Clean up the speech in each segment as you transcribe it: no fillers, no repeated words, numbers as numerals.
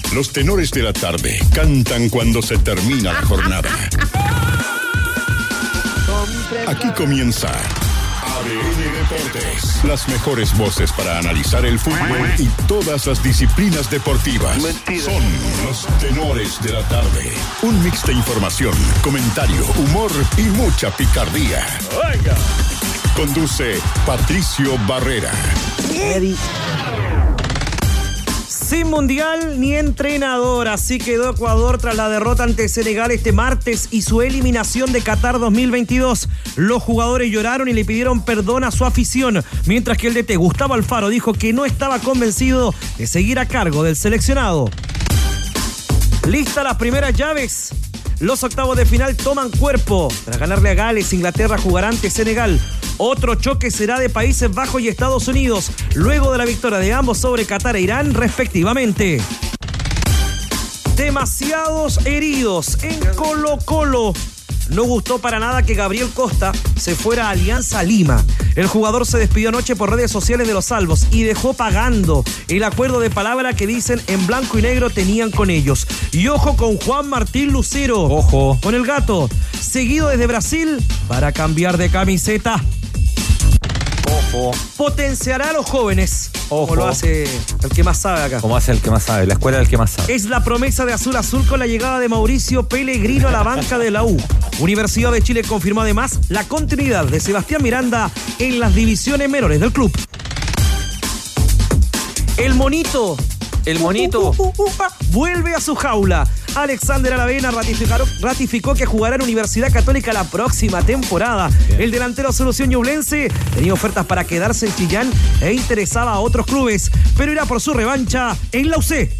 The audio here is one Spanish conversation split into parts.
Los tenores de la tarde cantan cuando se termina la jornada. Aquí comienza ADN Deportes. Las mejores voces para analizar el fútbol y todas las disciplinas deportivas. Son los tenores de la tarde. Un mix de información, comentario, humor y mucha picardía. Oiga. Conduce Patricio Barrera. Sin mundial ni entrenador, así quedó Ecuador tras la derrota ante Senegal este martes y su eliminación de Qatar 2022. Los jugadores lloraron y le pidieron perdón a su afición, mientras que el DT Gustavo Alfaro dijo que no estaba convencido de seguir a cargo del seleccionado. Lista las primeras llaves. Los octavos de final toman cuerpo. Tras ganarle a Gales, Inglaterra jugará ante Senegal. Otro choque será de Países Bajos y Estados Unidos, luego de la victoria de ambos sobre Qatar e Irán, respectivamente. Demasiados heridos en Colo-Colo. No gustó para nada que Gabriel Costa se fuera a Alianza Lima. El jugador se despidió anoche por redes sociales de los Salvos y dejó pagando el acuerdo de palabra que dicen en blanco y negro tenían con ellos. Y ojo con Juan Martín Lucero. Ojo. Con el gato. Seguido desde Brasil para cambiar de camiseta. Ojo. Potenciará a los jóvenes. Ojo. Como lo hace el que más sabe acá. Como hace el que más sabe, la escuela del que más sabe. Es la promesa de Azul Azul con la llegada de Mauricio Pellegrino a la banca de la U. Universidad de Chile confirmó además la continuidad de Sebastián Miranda en las divisiones menores del club. El monito vuelve a su jaula. Alexander Aravena ratificó que jugará en Universidad Católica la próxima temporada. Bien. El delantero solución ñublense tenía ofertas para quedarse en Chillán e interesaba a otros clubes, pero irá por su revancha en la UC.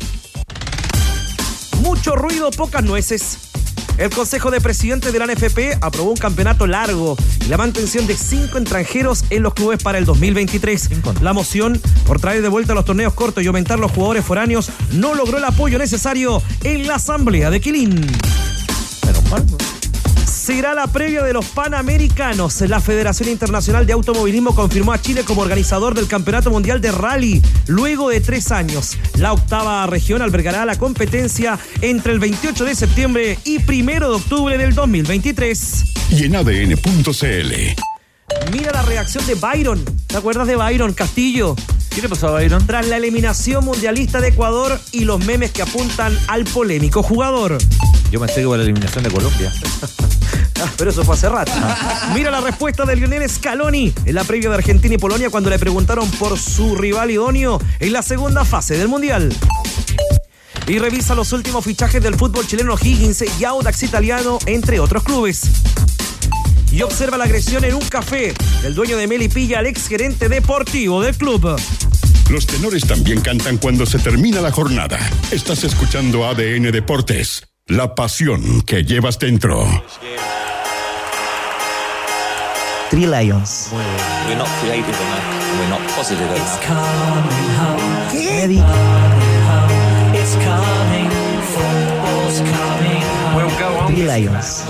Mucho ruido, pocas nueces. El Consejo de Presidentes de la NFP aprobó un campeonato largo y la mantención de 5 extranjeros en los clubes para el 2023. La moción por traer de vuelta los torneos cortos y aumentar los jugadores foráneos no logró el apoyo necesario en la Asamblea de Quilín. Menos mal. Será la previa de los Panamericanos. La Federación Internacional de Automovilismo confirmó a Chile como organizador del Campeonato Mundial de Rally luego de 3 años. La octava región albergará la competencia entre el 28 de septiembre y 1 de octubre del 2023. Y en ADN.cl. Mira la reacción de Byron. ¿Te acuerdas de Byron Castillo? ¿Qué le pasó a Byron? Tras la eliminación mundialista de Ecuador y los memes que apuntan al polémico jugador. Yo pensé que fue la eliminación de Colombia. Pero eso fue hace rato. Mira la respuesta de Lionel Scaloni en la previa de Argentina y Polonia cuando le preguntaron por su rival idóneo en la segunda fase del Mundial. Y revisa los últimos fichajes del fútbol chileno. Higgins y Audax Italiano, entre otros clubes. Y observa la agresión en un café del dueño de Melipilla al exgerente deportivo del club. Los tenores también cantan cuando se termina la jornada. Estás escuchando ADN Deportes, la pasión que llevas dentro. Three Lions. We're not creative enough. We're not positive enough. It's coming home. ¿Qué? Ready? It's coming. Football's coming home. We'll go on. Three Lions.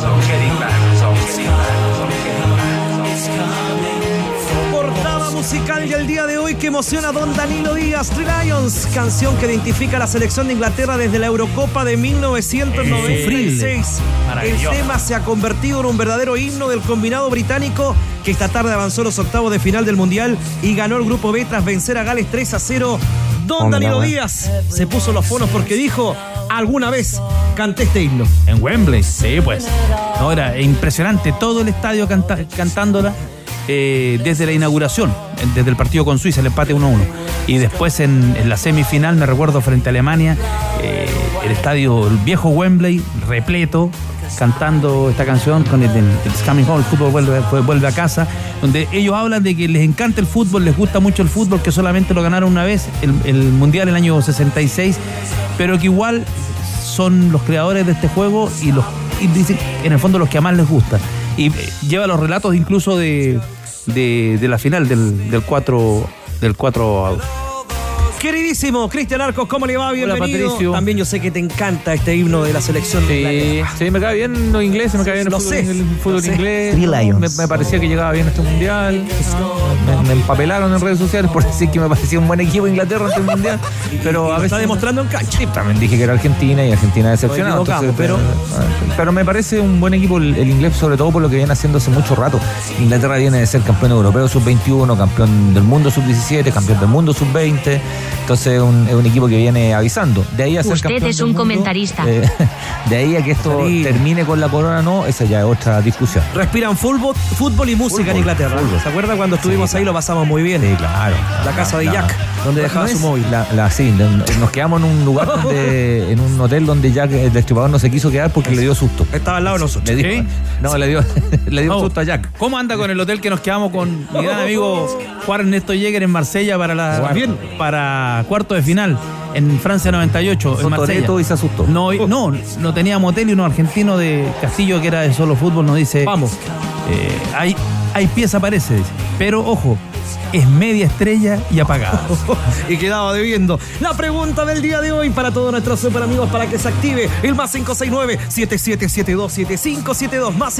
Portada musical del día de hoy que emociona a don Danilo Díaz. Three Lions, canción que identifica a la selección de Inglaterra desde la Eurocopa de 1996. El tema se ha convertido en un verdadero himno del combinado británico que esta tarde avanzó a los octavos de final del Mundial y ganó el grupo B tras vencer a Gales 3-0. Don Danilo Díaz se puso los fonos porque dijo: alguna vez canté este himno. En Wembley, sí, pues. No, era impresionante todo el estadio cantándola desde la inauguración, desde el partido con Suiza, el empate 1-1. Y después en la semifinal, me recuerdo, frente a Alemania, el estadio, el viejo Wembley, repleto, cantando esta canción con el It's Coming Home, el fútbol vuelve a casa, donde ellos hablan de que les encanta el fútbol, les gusta mucho el fútbol, que solamente lo ganaron una vez, el Mundial en el año 66, pero que igual son los creadores de este juego y dicen, en el fondo, los que a más les gusta. Y lleva los relatos incluso de la final del 4 Queridísimo Cristian Arcos, ¿cómo le va? Bienvenido. Patricio. También yo sé que te encanta este himno de la selección de Inglaterra. Sí, me cae bien los ingleses, me cae bien Lo el fútbol sé. inglés. Three Lions. Me parecía que llegaba bien este mundial. Me empapelaron en redes sociales por decir que me parecía un buen equipo Inglaterra en este mundial. Pero Y a lo veces está demostrando en cancha. también dije que era Argentina y Argentina decepcionado. Nos equivocamos, Pero me parece un buen equipo el inglés, sobre todo por lo que viene haciendo hace mucho rato. Inglaterra viene de ser campeón europeo sub-21, campeón del mundo sub-17, campeón del mundo sub-20. Entonces es un equipo que viene avisando. De ahí a ser Usted campeón es del un mundo, comentarista. de ahí a que esto termine con la corona, no, esa ya es otra discusión. Respiran fútbol y música en Inglaterra. ¿Se acuerda cuando estuvimos ahí? Lo pasamos muy bien. Sí, claro. La casa de Jack, donde dejaba no su es móvil. Sí, nos quedamos en un lugar en un hotel donde Jack, el destripador, no se quiso quedar porque le dio susto. Estaba al lado de nosotros. Le dijo, ¿Sí? no, le dio un susto a Jack. ¿Cómo anda con el hotel que nos quedamos con mi gran amigo Juan Ernesto Jäger en Marsella para cuarto de final en Francia 98 en Marsella? Toreto y se asustó. No teníamos hotel y unos argentinos de Castillo, que era de solo fútbol, nos dice: Vamos. hay pieza, parece, dice. Pero ojo, es media estrella y apagada. Y quedaba debiendo. La pregunta del día de hoy para todos nuestros super amigos para que se active el más 569-7772-7572 más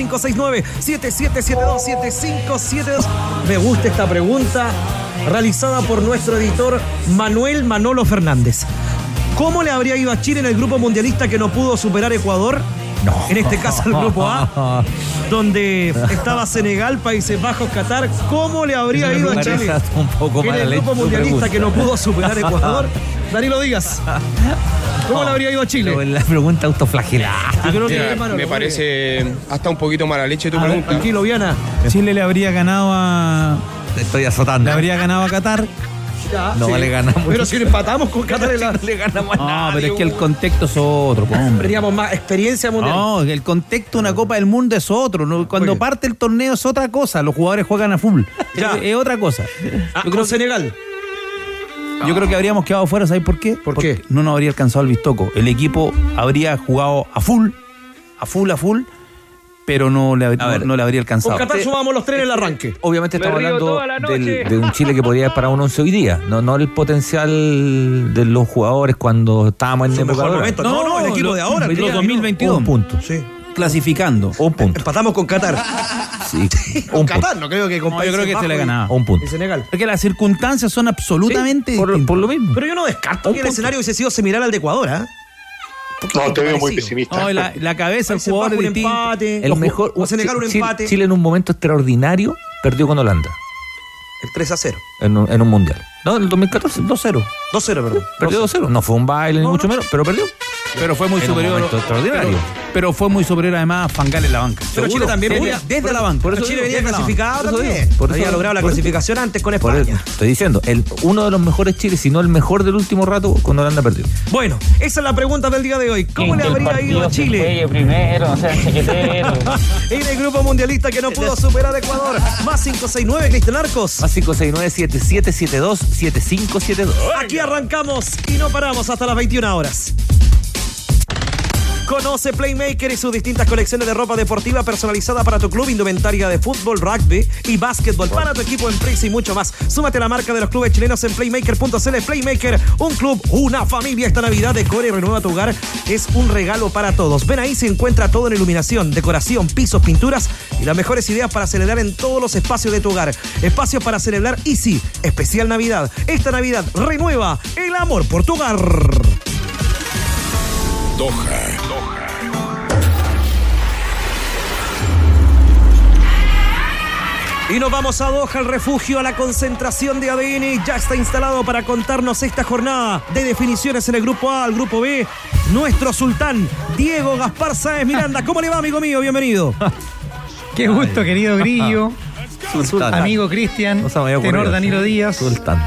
569-7772-7572. Me gusta esta pregunta realizada por nuestro editor Manuel Manolo Fernández. ¿Cómo le habría ido a Chile en el grupo mundialista que no pudo superar Ecuador? No. En este caso el grupo A, donde estaba Senegal, Países Bajos, Qatar. ¿Cómo le habría ido a Chile un poco en mala el leche grupo tu mundialista pregunta. que no pudo superar Ecuador? Danilo Díaz, ¿cómo le habría ido a Chile? Pero la pregunta autoflagelada. Yo creo que Mira, Manolo, me parece hasta un poquito mala leche tu A ver, pregunta. tranquilo, Viana. Chile le habría ganado Te estoy azotando. a Qatar. Ya, No le ganamos. Pero si empatamos con Qatar en la... No le ganamos a No, nadie, pero es que el weón. contexto es otro, po, hombre. Teníamos más experiencia mundial. No, el contexto de una Copa del Mundo es otro. ¿No? Cuando Oye. parte el torneo es otra cosa. Los jugadores juegan a full. Ya. Es otra cosa. Yo creo Senegal. Yo creo que habríamos quedado fuera, ¿sabes por qué? ¿Por Porque qué? no nos habría alcanzado el Bistoco. El equipo habría jugado a full, pero no le habría alcanzado. Con Qatar sumamos los tres en el arranque. Obviamente estamos hablando de un Chile que podría ir para un 11 hoy día, no el potencial de los jugadores cuando estábamos en Su época mejor dorada. momento. No, el equipo de ahora. Los el 2022. Un punto. Sí. Clasificando. Un punto. Empatamos con Qatar. Sí. Con Un Qatar, punto. no creo que con No, yo Países creo que Bajos se le ganaba. Un punto. y Senegal. Porque las circunstancias son absolutamente Sí, por distintas. lo mismo. Pero yo no descarto que el escenario hubiese sido similar al de Ecuador, ¿ah? No, te veo muy Parecido. pesimista. No, la cabeza del Países jugador Bajos es un distinta. empate. El mejor. O Senegal un Chile, empate. Chile en un momento extraordinario perdió con Holanda El 3-0. en un mundial. No, en el 2014, 2-0. 2-0, perdón. Perdió 2-0. No fue un baile ni No, mucho no. menos, pero perdió. Pero fue muy En un superior. momento extraordinario. Pero fue muy superior además Fangal en la banca. Pero Chile también venía desde la banca. por eso Chile digo, venía desde la clasificado banca. Por eso también. digo, por Había eso- logrado la por eso- clasificación antes con Por España. eso estoy diciendo, uno de los mejores Chile, si no el mejor del último rato, con Holanda perdió. Bueno, esa es la pregunta del día de hoy. ¿Cómo le habría ido a Chile Primero, no sean chiquiteros. en el grupo mundialista que no pudo superar a Ecuador? Más 569, Cristian Arcos. Más 569-7772-7572. Aquí arrancamos y no paramos hasta las 21 horas. Conoce Playmaker y sus distintas colecciones de ropa deportiva personalizada para tu club, indumentaria de fútbol, rugby y básquetbol, para tu equipo, empresa y mucho más. Súmate a la marca de los clubes chilenos en playmaker.cl. Playmaker, un club, una familia. Esta Navidad decora y renueva tu hogar. Es un regalo para todos. Ven, ahí se encuentra todo en iluminación, decoración, pisos, pinturas y las mejores ideas para celebrar en todos los espacios de tu hogar. Espacios para celebrar Easy, especial Navidad. Esta Navidad renueva el amor por tu hogar. Doha. Y nos vamos a Doha, al refugio, a la concentración de ADN. Ya está instalado para contarnos esta jornada de definiciones en el grupo A, al grupo B. Nuestro sultán, Diego Gaspar Sáenz Miranda. ¿Cómo le va, amigo mío? Bienvenido. Qué gusto, querido Grillo, Sultán. amigo Cristian, No se me había ocurrido. tenor Danilo Díaz. Sultán.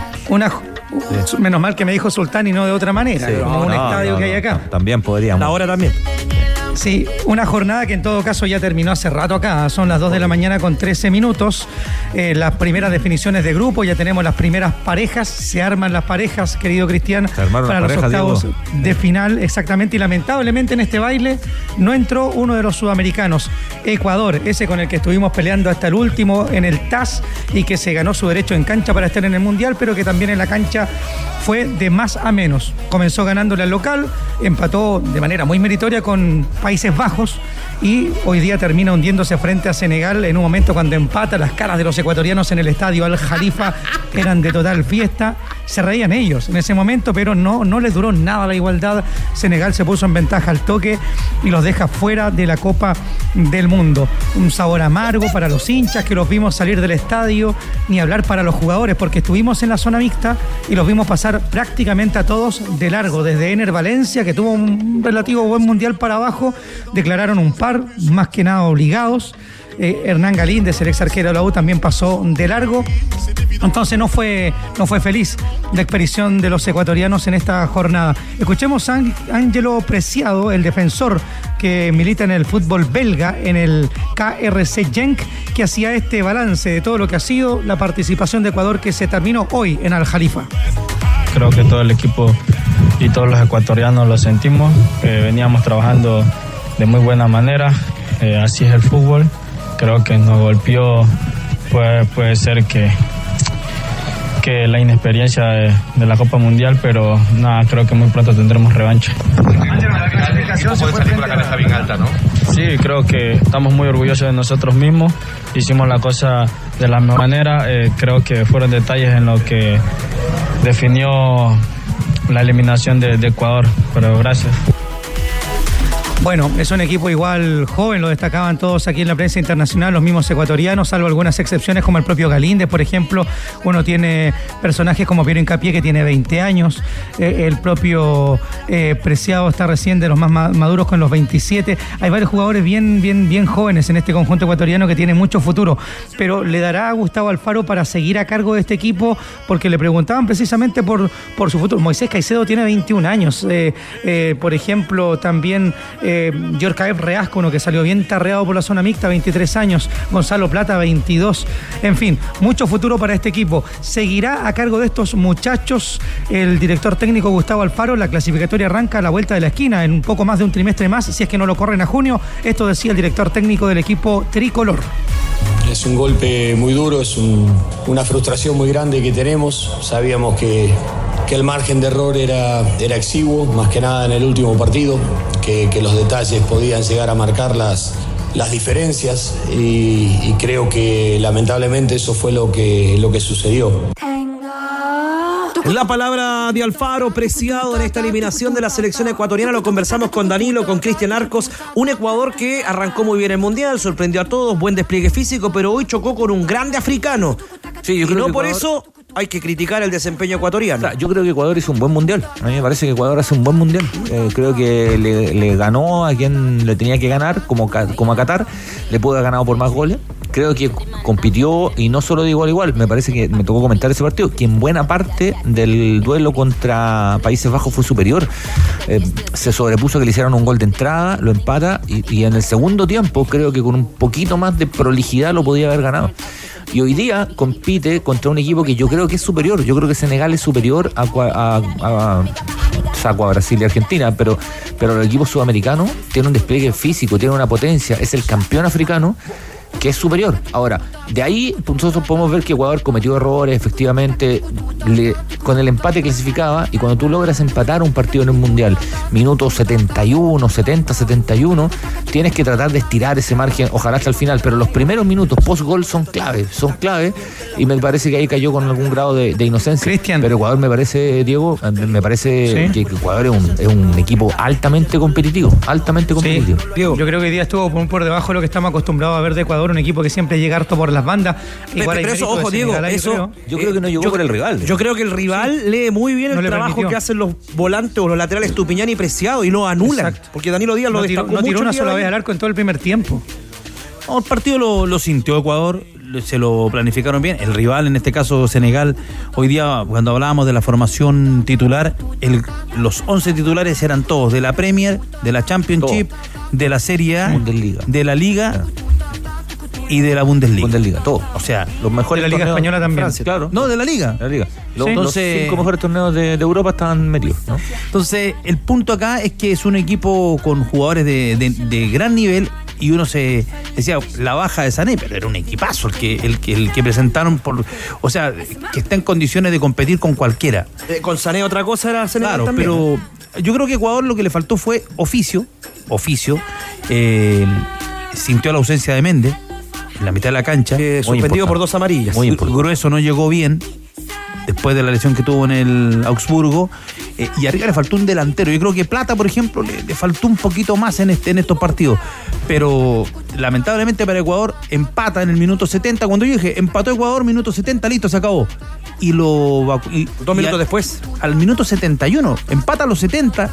Menos mal que me dijo Sultán y no de otra manera, Sí. como un No, estadio no, que hay no, acá. También podríamos. Ahora también. Sí, una jornada que en todo caso ya terminó hace rato acá. Son las 2 de la mañana con 13 minutos. Las primeras definiciones de grupo, ya tenemos las primeras parejas. Se arman las parejas, querido Cristian, para los octavos de final. Exactamente, y lamentablemente en este baile no entró uno de los sudamericanos. Ecuador, ese con el que estuvimos peleando hasta el último en el TAS y que se ganó su derecho en cancha para estar en el Mundial, pero que también en la cancha fue de más a menos. Comenzó ganándole al local, empató de manera muy meritoria con Países Bajos y hoy día termina hundiéndose frente a Senegal en un momento cuando empata. Las caras de los ecuatorianos en el estadio Al Jalifa eran de total fiesta. Se reían ellos en ese momento, pero no les duró nada la igualdad. Senegal se puso en ventaja al toque y los deja fuera de la Copa del Mundo. Un sabor amargo para los hinchas que los vimos salir del estadio, ni hablar para los jugadores, porque estuvimos en la zona mixta y los vimos pasar prácticamente a todos de largo. Desde Ener Valencia, que tuvo un relativo buen mundial, para abajo, declararon un par, más que nada obligados. Hernán Galíndez, el ex arquero de la U, también pasó de largo. Entonces no fue feliz la expedición de los ecuatorianos en esta jornada. Escuchemos a Ángelo Preciado, el defensor que milita en el fútbol belga, en el KRC Genk, que hacía este balance de todo lo que ha sido la participación de Ecuador, que se terminó hoy en Al Jalifa. Creo que todo el equipo y todos los ecuatorianos lo sentimos. Veníamos trabajando de muy buena manera. Así es el fútbol. Creo que nos golpeó, puede ser que la inexperiencia de la Copa Mundial, pero nada, creo que muy pronto tendremos revancha. Puede salir con la cabeza bien alta, ¿no? Sí, creo que estamos muy orgullosos de nosotros mismos. Hicimos la cosa de la mejor manera. Creo que fueron detalles en lo que definió la eliminación de Ecuador, pero gracias. Bueno, es un equipo igual joven, lo destacaban todos aquí en la prensa internacional, los mismos ecuatorianos, salvo algunas excepciones como el propio Galíndez, por ejemplo. Uno tiene personajes como Piero Hincapié, que tiene 20 años, el propio Preciado está recién de los más maduros con los 27. Hay varios jugadores bien jóvenes en este conjunto ecuatoriano que tiene mucho futuro, pero le dará a Gustavo Alfaro para seguir a cargo de este equipo, porque le preguntaban precisamente por su futuro. Moisés Caicedo tiene 21 años, por ejemplo, también Yorkaev Reasco, uno que salió bien tarreado por la zona mixta, 23 años, Gonzalo Plata, 22. En fin, mucho futuro para este equipo. Seguirá a cargo de estos muchachos el director técnico Gustavo Alfaro. La clasificatoria arranca a la vuelta de la esquina, en un poco más de un trimestre más, si es que no lo corren a junio. Esto decía el director técnico del equipo tricolor. Es un golpe muy duro, es una frustración muy grande que tenemos. Sabíamos que el margen de error era exiguo, más que nada en el último partido, que los detalles podían llegar a marcar las diferencias y creo que lamentablemente eso fue lo que sucedió. La palabra de Alfaro Preciado en esta eliminación de la selección ecuatoriana. Lo conversamos con Danilo, con Cristian Arcos. Un Ecuador que arrancó muy bien el Mundial, sorprendió a todos, buen despliegue físico, pero hoy chocó con un grande africano. Sí, yo creo y no que por Ecuador... eso hay que criticar el desempeño ecuatoriano. O sea, yo creo que Ecuador hizo un buen mundial. A mí me parece que Ecuador hace un buen mundial. Creo que le ganó a quien le tenía que ganar, como a Qatar. Le pudo haber ganado por más goles. Creo que compitió, y no solo de igual a igual. Me parece que me tocó comentar ese partido, que en buena parte del duelo contra Países Bajos fue superior. Se sobrepuso, que le hicieron un gol de entrada, lo empata, y en el segundo tiempo creo que con un poquito más de prolijidad lo podía haber ganado. Y hoy día compite contra un equipo que yo creo que es superior. Yo creo que Senegal es superior a Brasil y Argentina, pero el equipo sudamericano tiene un despliegue físico, tiene una potencia, es el campeón africano, que es superior. Ahora, de ahí nosotros podemos ver que Ecuador cometió errores, efectivamente, con el empate clasificaba, y cuando tú logras empatar un partido en un mundial, minutos 71, 70, 71, tienes que tratar de estirar ese margen, ojalá hasta el final, pero los primeros minutos post-gol son clave, y me parece que ahí cayó con algún grado de inocencia. Cristian. Pero Ecuador, me parece, Diego, ¿sí? Que Ecuador es un equipo altamente competitivo. Sí. Diego, yo creo que hoy día estuvo por debajo de lo que estamos acostumbrados a ver de Ecuador, un equipo que siempre llega harto por las bandas. Igual pero eso, ojo, Diego, yo creo que no llegó por el rival. Yo creo que el rival lee muy bien el trabajo que hacen los volantes o los laterales Estupiñán y Preciado, y lo anulan. Exacto. Porque Danilo Díaz lo destacó mucho. No tiró una sola vez al arco en todo el primer tiempo. El partido lo sintió Ecuador, se lo planificaron bien. El rival, en este caso Senegal, hoy día cuando hablábamos de la formación titular, los 11 titulares eran todos de la Premier, de la Championship, de la Serie A, Bundesliga, de la Liga y de la Bundesliga, todo. O sea, los mejores de la Liga Española también. Francia, claro. No, de la Liga. Los 5 mejores torneos de Europa estaban metidos, ¿no? Entonces, el punto acá es que es un equipo con jugadores de gran nivel. Y uno se decía, la baja de Sané, pero era un equipazo el que presentaron, que está en condiciones de competir con cualquiera. Con Sané otra cosa era Senegal. Claro, también, pero yo creo que Ecuador lo que le faltó fue oficio. Sintió la ausencia de Méndez en la mitad de la cancha. Suspendido por 2 amarillas. Muy Grueso no llegó bien después de la lesión que tuvo en el Augsburgo. Y arriba le faltó un delantero. Yo creo que Plata, por ejemplo, le faltó un poquito más en estos partidos. Pero lamentablemente para Ecuador empata en el minuto 70. Cuando yo dije, empató Ecuador, minuto 70, listo, se acabó. Y 2 minutos después, al minuto 71, empata a los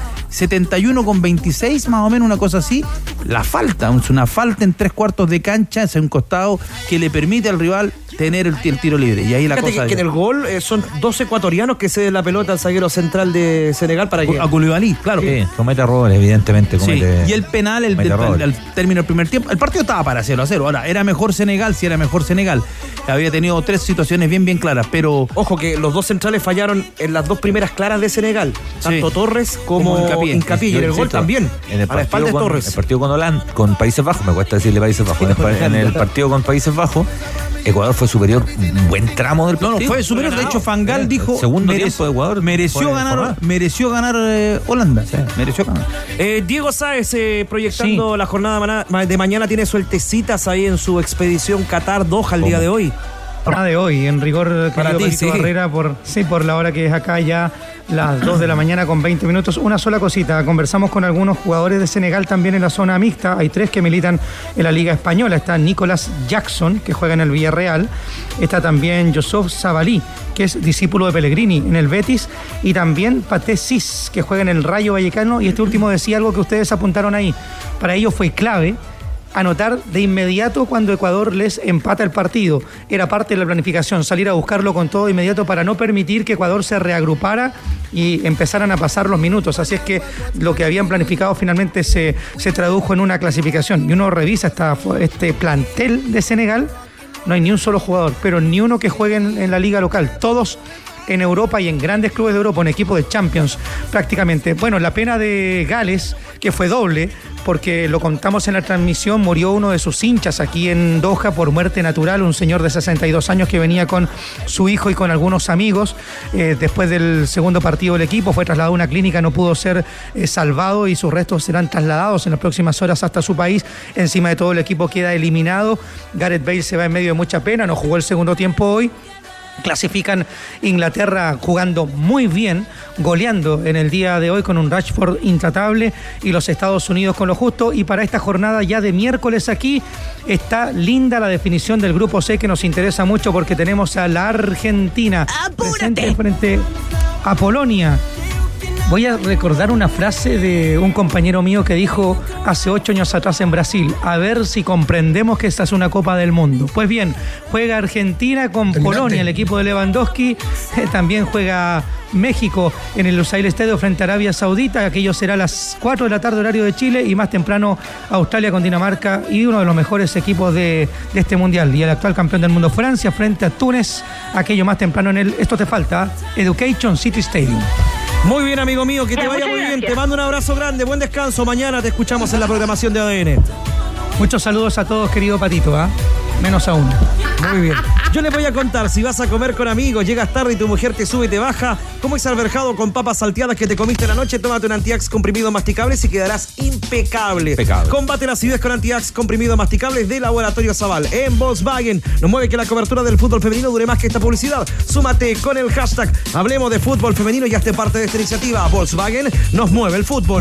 71 con 26, más o menos, una cosa así. La falta, es una falta en 3/4 de cancha, es un costado que le permite al rival tener el tiro libre. Y ahí la cosa que en el gol son 2 ecuatorianos que ceden la pelota al zaguero central de Senegal para que... A Koulibaly, claro. Sí, comete errores, evidentemente. Y el penal, al término del primer tiempo, el partido estaba para 0-0. Ahora, era mejor Senegal, sí era mejor Senegal. Había tenido 3 situaciones bien claras, pero... Ojo que los 2 centrales fallaron en las 2 primeras claras de Senegal. Tanto Torres como Hincapié. Y en el gol también. A la espalda de Torres. En el partido con Países Bajos, me cuesta decirle Países Bajos. En el partido con Países Bajos, Ecuador fue superior un buen tramo del partido. No, fue superior. De hecho, Fangal dijo... Segundo tiempo de Ecuador. Mereció ganar Holanda. Sí, mereció ganar. Diego Sáez, proyectando la jornada de mañana, tiene sueltecitas ahí en su expedición Qatar-Doha el día de hoy. De hoy, en rigor, para ti, Barrera, por la hora que es acá ya las 2 de la mañana con 20 minutos. Una sola cosita, conversamos con algunos jugadores de Senegal también en la zona mixta. Hay 3 que militan en la Liga Española. Está Nicolás Jackson, que juega en el Villarreal. Está también Youssouf Sabaly, que es discípulo de Pellegrini en el Betis. Y también Paté Cis, que juega en el Rayo Vallecano. Y este último decía algo que ustedes apuntaron ahí. Para ellos fue clave anotar de inmediato cuando Ecuador les empata el partido. Era parte de la planificación, salir a buscarlo con todo de inmediato para no permitir que Ecuador se reagrupara y empezaran a pasar los minutos. Así es que lo que habían planificado finalmente se tradujo en una clasificación. Y uno revisa este plantel de Senegal, no hay ni un solo jugador, pero ni uno que juegue en la liga local. Todos en Europa y en grandes clubes de Europa, en equipos de Champions prácticamente. Bueno, la pena de Gales, que fue doble, porque lo contamos en la transmisión, murió uno de sus hinchas aquí en Doha por muerte natural, un señor de 62 años que venía con su hijo y con algunos amigos. Después del segundo partido del equipo fue trasladado a una clínica, no pudo ser salvado y sus restos serán trasladados en las próximas horas hasta su país. Encima de todo, el equipo queda eliminado. Gareth Bale se va en medio de mucha pena, no jugó el segundo tiempo hoy. Clasifican Inglaterra jugando muy bien, goleando en el día de hoy con un Rashford intratable, y los Estados Unidos con lo justo. Y para esta jornada ya de miércoles aquí está linda la definición del grupo C, que nos interesa mucho porque tenemos a la Argentina presente frente a Polonia. Voy a recordar una frase de un compañero mío que dijo hace 8 años atrás en Brasil: a ver si comprendemos que esta es una Copa del Mundo. Pues bien, juega Argentina con Polonia, el equipo de Lewandowski. También juega México en el Lusail Estadio frente a Arabia Saudita. Aquello será a las 4 de la tarde horario de Chile, y más temprano Australia con Dinamarca, y uno de los mejores equipos de este mundial, y el actual campeón del mundo Francia frente a Túnez. Aquello más temprano en el Esto Te Falta, Education City Stadium. Muy bien, amigo mío, que te vaya muy bien. Te mando un abrazo grande, buen descanso. Mañana te escuchamos en la programación de ADN. Muchos saludos a todos, querido Patito, menos a uno. Muy bien. Yo les voy a contar, si vas a comer con amigos, llegas tarde y tu mujer te sube y te baja, como es alberjado con papas salteadas que te comiste la noche, tómate un Antiax comprimido masticable y quedarás impecable. Combate la acidez con Antiax comprimido masticable de Laboratorio Zaval. En Volkswagen nos mueve que la cobertura del fútbol femenino dure más que esta publicidad. Súmate con el hashtag Hablemos de Fútbol Femenino y hazte parte de esta iniciativa. Volkswagen nos mueve el fútbol.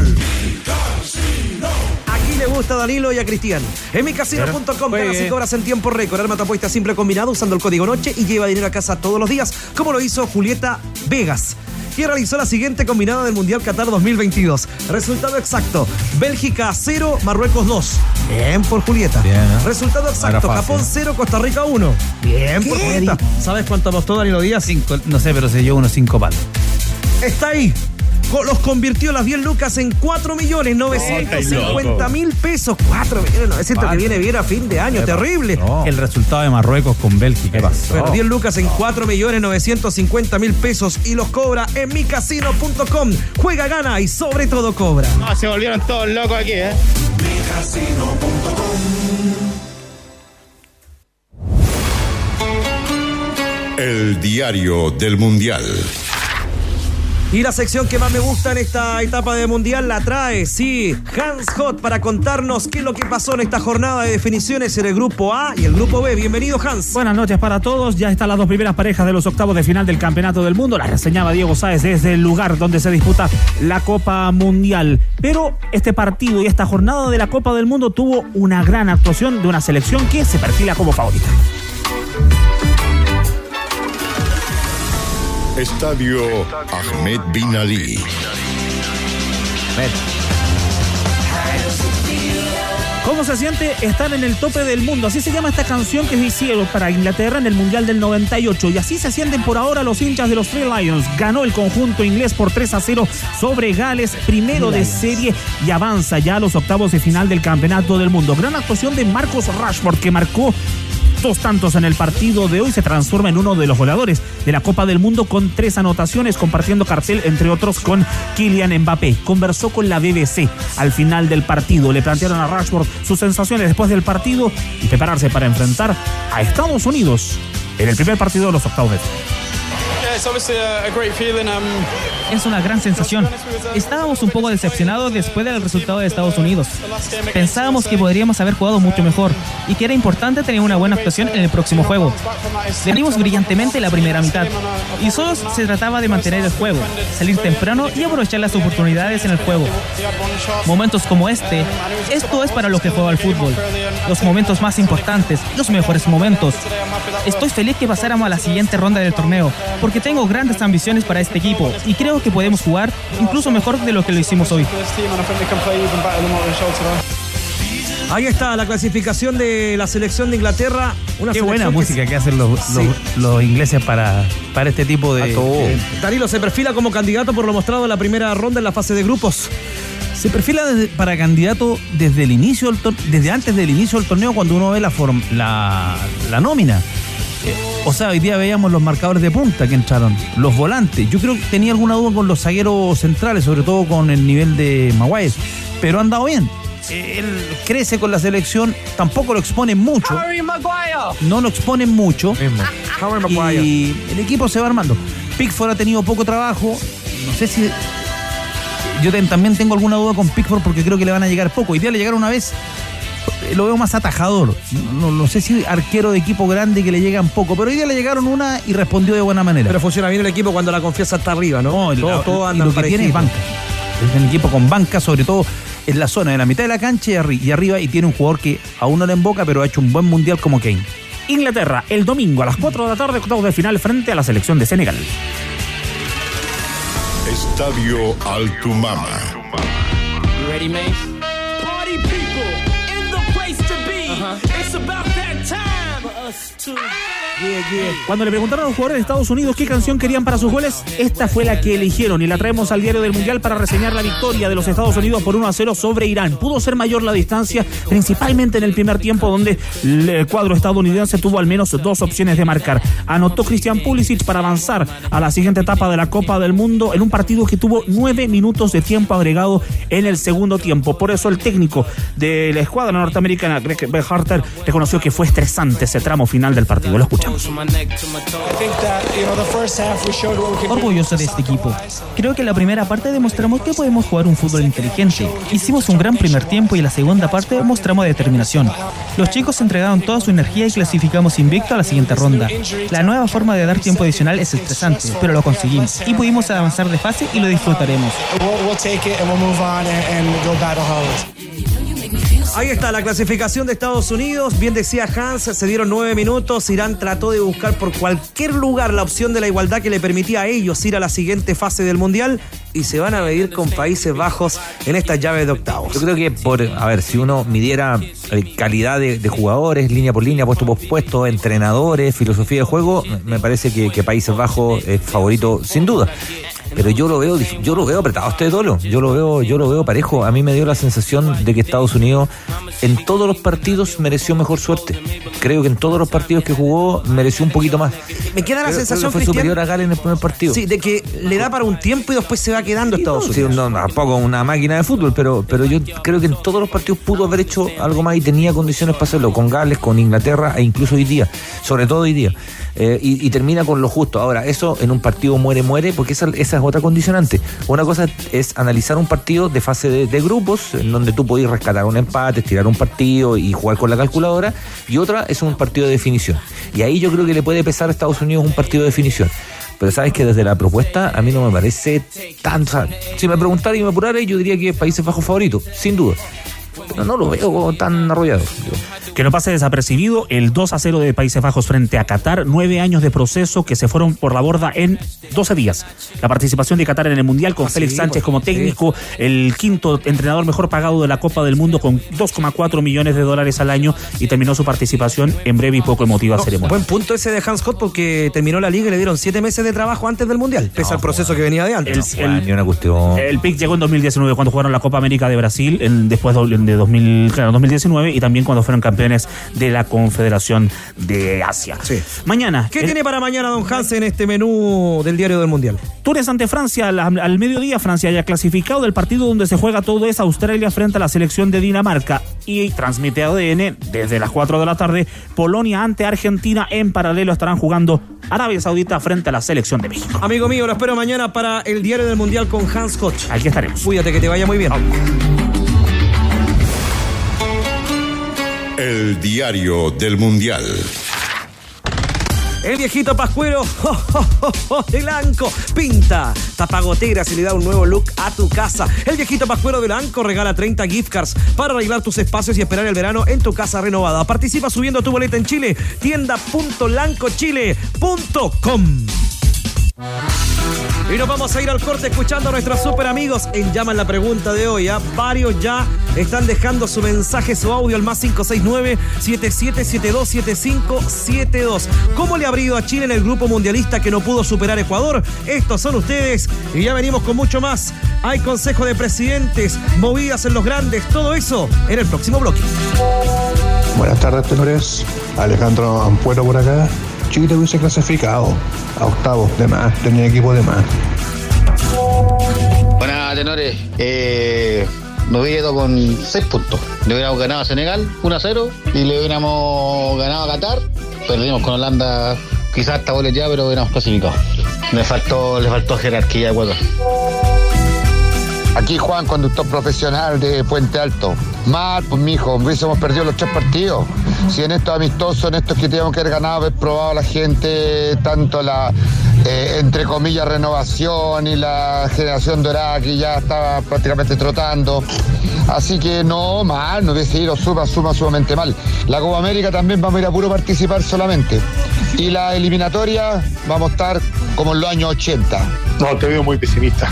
Le gusta a Danilo y a Cristian. En micasino.com ganas y cobras en tiempo récord. Arma tu apuesta simple combinado usando el código NOCHE y lleva dinero a casa todos los días, como lo hizo Julieta Vegas. que realizó la siguiente combinada del Mundial Qatar 2022. Resultado exacto: Bélgica 0, Marruecos 2. Bien por Julieta. Bien, ¿eh? Resultado exacto: Japón 0, Costa Rica 1. Bien por Julieta. ¿Sabes cuánto apostó Danilo Díaz? 5, no sé, pero se llevó unos 5 palos. Está ahí. Los convirtió las 10 lucas en 4.950.000 pesos. 4.900.000 que viene bien a fin de año. Terrible. No. El resultado de Marruecos con Bélgica. Bueno, 10 lucas en 4.950.000 pesos y los cobra en micasino.com. Juega, gana y sobre todo cobra. No, se volvieron todos locos aquí, Micasino.com. El diario del Mundial. Y la sección que más me gusta en esta etapa de Mundial la trae, sí, Hans Hot, para contarnos qué es lo que pasó en esta jornada de definiciones en el Grupo A y el Grupo B. Bienvenido, Hans. Buenas noches para todos. Ya están las dos primeras parejas de los octavos de final del Campeonato del Mundo. La reseñaba Diego Sáez desde el lugar donde se disputa la Copa Mundial. Pero este partido y esta jornada de la Copa del Mundo tuvo una gran actuación de una selección que se perfila como favorita. Estadio Ahmed Bin Ali. ¿Cómo se siente estar en el tope del mundo? Así se llama esta canción que hicieron para Inglaterra en el Mundial del 98. Y así se sienten por ahora los hinchas de los Three Lions. Ganó el conjunto inglés por 3-0 sobre Gales, primero de serie, y avanza ya a los octavos de final del Campeonato del Mundo. Gran actuación de Marcus Rashford, que marcó 2 tantos en el partido de hoy. Se transforma en uno de los goleadores de la Copa del Mundo con 3 anotaciones, compartiendo cartel entre otros con Kylian Mbappé. Conversó con la BBC al final del partido. Le plantearon a Rashford sus sensaciones después del partido y prepararse para enfrentar a Estados Unidos en el primer partido de los octavos de final. Es una gran sensación. Estábamos un poco decepcionados después del resultado de Estados Unidos. Pensábamos que podríamos haber jugado mucho mejor y que era importante tener una buena actuación en el próximo juego. Venimos brillantemente la primera mitad y solo se trataba de mantener el juego, salir temprano y aprovechar las oportunidades en el juego. Momentos como esto es para lo que juega el fútbol. Los momentos más importantes, los mejores momentos. Estoy feliz que pasáramos a la siguiente ronda del torneo, porque tengo grandes ambiciones para este equipo y creo que podemos jugar incluso mejor de lo que lo hicimos hoy. Ahí está la clasificación de la selección de Inglaterra. Qué buena música que hacen los ingleses para este tipo de... Danilo se perfila como candidato por lo mostrado en la primera ronda en la fase de grupos. Se perfila para candidato desde el inicio desde antes del inicio del torneo, cuando uno ve la nómina. O sea, hoy día veíamos los marcadores de punta que entraron, los volantes. Yo creo que tenía alguna duda con los zagueros centrales, sobre todo con el nivel de Maguire, pero han dado bien. Él crece con la selección, tampoco lo exponen mucho. No lo exponen mucho. Y el equipo se va armando. Pickford ha tenido poco trabajo. No sé si... Yo también tengo alguna duda con Pickford, porque creo que le van a llegar poco. Hoy día le llegaron una vez. Lo veo más atajador. No sé si arquero de equipo grande que le llegan poco, pero hoy día le llegaron una y respondió de buena manera. Pero funciona bien el equipo cuando la confianza está arriba, ¿no? Todo anda. Lo que tiene es banca. Es un equipo con banca, sobre todo en la zona de la mitad de la cancha y arriba, y tiene un jugador que aún no le emboca, pero ha hecho un buen mundial como Kane. Inglaterra, el domingo a las 4 de la tarde, octavos de final frente a la selección de Senegal. Estadio Altumama. Ready, man? Party people in the place to be. It's about that time for us to... Cuando le preguntaron a los jugadores de Estados Unidos qué canción querían para sus goles, esta fue la que eligieron, y la traemos al diario del Mundial para reseñar la victoria de los Estados Unidos por 1-0 sobre Irán. Pudo ser mayor la distancia, principalmente en el primer tiempo, donde el cuadro estadounidense tuvo al menos 2 opciones de marcar. Anotó Christian Pulisic para avanzar a la siguiente etapa de la Copa del Mundo en un partido que tuvo 9 minutos de tiempo agregado en el segundo tiempo. Por eso el técnico de la escuadra norteamericana, Greg Berhalter, reconoció que fue estresante ese tramo final del partido. Lo escuchamos. Orgulloso de este equipo. Creo que en la primera parte demostramos que podemos jugar un fútbol inteligente. Hicimos un gran primer tiempo y en la segunda parte mostramos determinación. Los chicos entregaron toda su energía y clasificamos invicto a la siguiente ronda. La nueva forma de dar tiempo adicional es estresante, pero lo conseguimos y pudimos avanzar de fase y lo disfrutaremos. Ahí está la clasificación de Estados Unidos. Bien decía Hans, se dieron 9 minutos. Irán trató de buscar por cualquier lugar la opción de la igualdad que le permitía a ellos ir a la siguiente fase del Mundial y se van a medir con Países Bajos en estas llaves de octavos. Yo creo que si uno midiera calidad de jugadores, línea por línea, puesto por puesto, entrenadores, filosofía de juego, me parece que Países Bajos es favorito sin duda. Pero yo lo veo apretado este Dolo. Yo lo veo parejo. A mí me dio la sensación de que Estados Unidos en todos los partidos mereció mejor suerte. Creo que en todos los partidos que jugó mereció un poquito más. Me queda la sensación, fue superior a Gales en el primer partido. Sí, de que le da para un tiempo y después se va quedando Estados Unidos. Sí, tampoco una máquina de fútbol, pero yo creo que en todos los partidos pudo haber hecho algo más y tenía condiciones para hacerlo, con Gales, con Inglaterra e incluso hoy día, sobre todo hoy día. Y termina con lo justo. Ahora, eso en un partido muere, porque esa es otra condicionante. Una cosa es analizar un partido de fase de grupos, en donde tú podés rescatar un empate, tirar un partido y jugar con la calculadora, y otra es un partido de definición. Y ahí yo creo que le puede pesar a Estados Unidos un partido de definición. Pero sabes que desde la propuesta a mí no me parece tanto. Si me preguntara y me apurara, yo diría que Países Bajos favorito, sin duda. Pero no lo veo tan arrollado. Que no pase desapercibido el 2-0 de Países Bajos frente a Qatar. 9 años de proceso que se fueron por la borda en 12 días. La participación de Qatar en el Mundial con Félix Sánchez como técnico, el quinto entrenador mejor pagado de la Copa del Mundo con $2,4 millones al año, y terminó su participación en breve y poco emotiva ceremonia. Buen punto ese de Hans Scott, porque terminó la liga y le dieron 7 meses de trabajo antes del Mundial, pese al proceso que venía de antes. El pick llegó en 2019 cuando jugaron la Copa América de Brasil, después de 2019, y también cuando fueron campeones de la Confederación de Asia. Sí. Mañana. ¿Qué tiene para mañana, don Hans, en este menú del Diario del Mundial? Túnez ante Francia al mediodía. Francia ya clasificado. Del partido donde se juega todo es Australia frente a la selección de Dinamarca. Y transmite ADN desde las 4 de la tarde. Polonia ante Argentina. En paralelo estarán jugando Arabia Saudita frente a la selección de México. Amigo mío, lo espero mañana para el Diario del Mundial con Hans Scott. Aquí estaremos. Cuídate, que te vaya muy bien. El Diario del Mundial. El viejito pascuero de Lanco pinta, tapa goteras y le da un nuevo look a tu casa. El viejito pascuero de Lanco regala 30 gift cards para arreglar tus espacios y esperar el verano en tu casa renovada. Participa subiendo tu boleta en Chile, tienda.lancochile.com. Y nos vamos a ir al corte escuchando a nuestros super amigos en Llama en la Pregunta de hoy. Varios ya están dejando su mensaje, su audio al más 569-7772-7572. ¿Cómo le ha ido a Chile en el grupo mundialista que no pudo superar Ecuador? Estos son ustedes y ya venimos con mucho más. Hay consejo de presidentes, movidas en los grandes, todo eso en el próximo bloque. Buenas tardes, tenores. Alejandro Ampuero por acá. Chile hubiese clasificado a octavos de más, tenía equipo de más. Buenas, tenores. Nos hubiera ido con 6 puntos. Le hubiéramos ganado a Senegal 1-0 y le hubiéramos ganado a Qatar. Perdimos con Holanda, quizás hasta goles ya, pero hubiéramos clasificado. Le faltó jerarquía a Ecuador. Aquí Juan, conductor profesional de Puente Alto. Mal, pues mijo, hubiésemos perdido los 3 partidos. Si en estos amistosos, en estos que teníamos que haber ganado, haber probado a la gente, tanto la, entre comillas, renovación y la generación dorada que ya estaba prácticamente trotando. Así que no, mal, no hubiese ido sumamente mal. La Copa América también vamos a ir a puro participar solamente. Y la eliminatoria vamos a estar como en los años 80. No, te veo muy pesimista.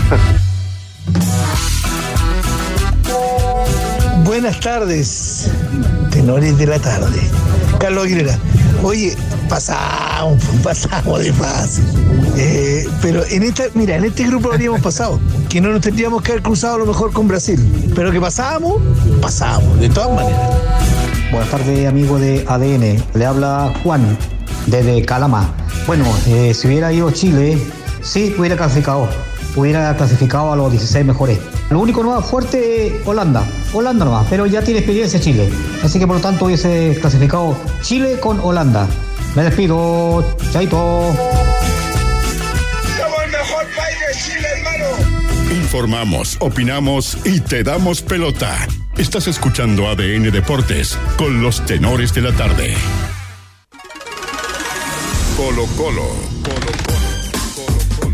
Buenas tardes, tenores de la tarde. Carlos Aguilera. Oye, pasamos de fase. Pero en este grupo lo habríamos pasado. Que no nos tendríamos que haber cruzado a lo mejor con Brasil. Pero que pasamos, de todas maneras. Buenas tardes, amigo de ADN. Le habla Juan, desde Calama. Bueno, si hubiera ido Chile, sí, hubiera clasificado a los 16 mejores. Lo único nuevo fuerte es Holanda nomás, pero ya tiene experiencia Chile. Así que por lo tanto hubiese clasificado Chile con Holanda. Me despido, chaito. Somos el mejor país de Chile, hermano. Informamos, opinamos y te damos pelota. Estás escuchando ADN Deportes con los tenores de la tarde. Colo Colo.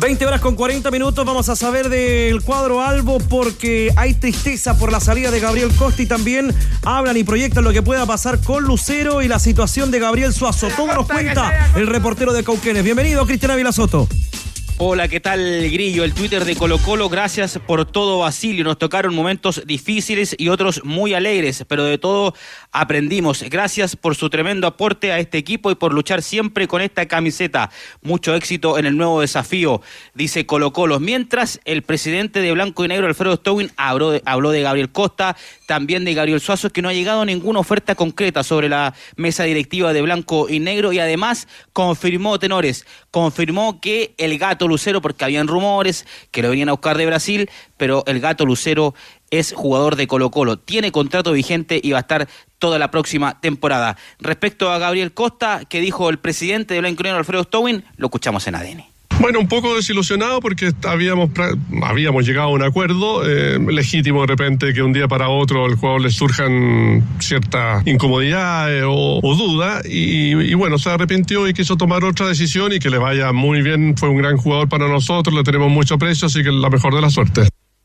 20:40. Vamos a saber del cuadro albo porque hay tristeza por la salida de Gabriel Costa y también hablan y proyectan lo que pueda pasar con Lucero y la situación de Gabriel Suazo. Todo nos cuenta el reportero de Cauquenes. Bienvenido, Cristian Ávila Soto. Hola, ¿qué tal, Grillo? El Twitter de Colo Colo, gracias por todo, Basilio. Nos tocaron momentos difíciles y otros muy alegres, pero de todo aprendimos. Gracias por su tremendo aporte a este equipo y por luchar siempre con esta camiseta. Mucho éxito en el nuevo desafío, dice Colo Colo. Mientras, el presidente de Blanco y Negro, Alfredo Stowin, habló de Gabriel Costa, también de Gabriel Suazo, que no ha llegado ninguna oferta concreta sobre la mesa directiva de Blanco y Negro, y además confirmó, tenores, que el Gato Lucero, porque habían rumores que lo venían a buscar de Brasil, pero el Gato Lucero es jugador de Colo Colo, tiene contrato vigente y va a estar toda la próxima temporada. Respecto a Gabriel Costa, que dijo el presidente de Blanco y Negro, Alfredo Stowin, lo escuchamos en ADN. Bueno, un poco desilusionado porque habíamos llegado a un acuerdo legítimo. De repente que un día para otro al jugador le surjan cierta incomodidad o duda y bueno, se arrepintió y quiso tomar otra decisión y que le vaya muy bien. Fue un gran jugador para nosotros, le tenemos mucho aprecio, así que la mejor de la suerte.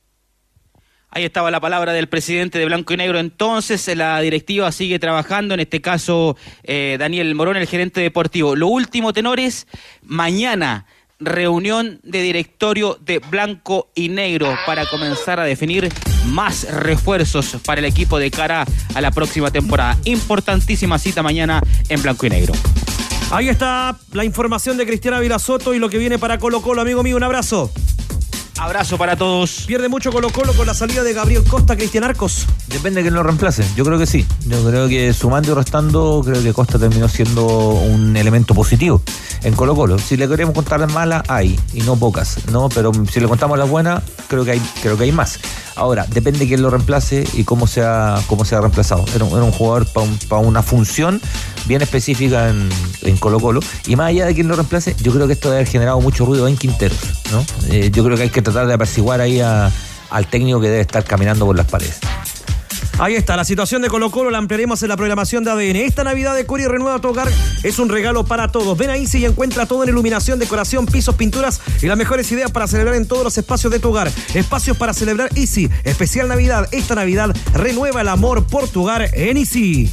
Ahí estaba la palabra del presidente de Blanco y Negro. Entonces, la directiva sigue trabajando, en este caso Daniel Morón, el gerente deportivo. Lo último, tenores, mañana reunión de directorio de Blanco y Negro para comenzar a definir más refuerzos para el equipo de cara a la próxima temporada. Importantísima cita mañana en Blanco y Negro. Ahí está la información de Cristian Ávila Soto y lo que viene para Colo Colo. Amigo mío, un abrazo. Abrazo para todos. ¿Pierde mucho Colo Colo con la salida de Gabriel Costa, Cristian Arcos? Depende de quién lo reemplace. Yo creo que sí. Yo creo que sumando y restando, creo que Costa terminó siendo un elemento positivo en Colo Colo. Si le queremos contar las malas, hay, y no pocas, ¿no? Pero si le contamos las buenas, creo que hay más. Ahora, depende de quién lo reemplace y cómo se ha reemplazado. Era un jugador para una función bien específica en Colo Colo. Y más allá de quién lo reemplace, yo creo que esto debe haber generado mucho ruido en Quinteros, ¿no? Yo creo que hay que tratar de apaciguar ahí al técnico que debe estar caminando por las paredes. Ahí está, la situación de Colo Colo la ampliaremos en la programación de ADN. Esta Navidad de Curi Renueva tu Hogar es un regalo para todos. Ven a Easy y encuentra todo en iluminación, decoración, pisos, pinturas y las mejores ideas para celebrar en todos los espacios de tu hogar. Espacios para celebrar Easy. Especial Navidad. Esta Navidad renueva el amor por tu hogar en Easy.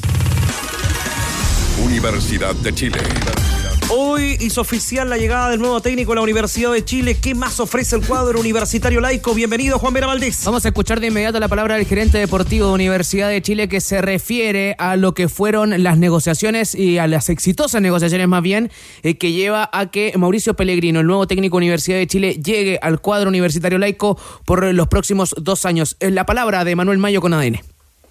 Universidad de Chile. Hoy hizo oficial la llegada del nuevo técnico de la Universidad de Chile. ¿Qué más ofrece el cuadro universitario laico? Bienvenido, Juan Vera Valdés. Vamos a escuchar de inmediato la palabra del gerente deportivo de Universidad de Chile, que se refiere a lo que fueron las negociaciones y a las exitosas negociaciones más bien, que lleva a que Mauricio Pellegrino, el nuevo técnico de Universidad de Chile, llegue al cuadro universitario laico por los próximos 2 años. La palabra de Manuel Mayo con ADN.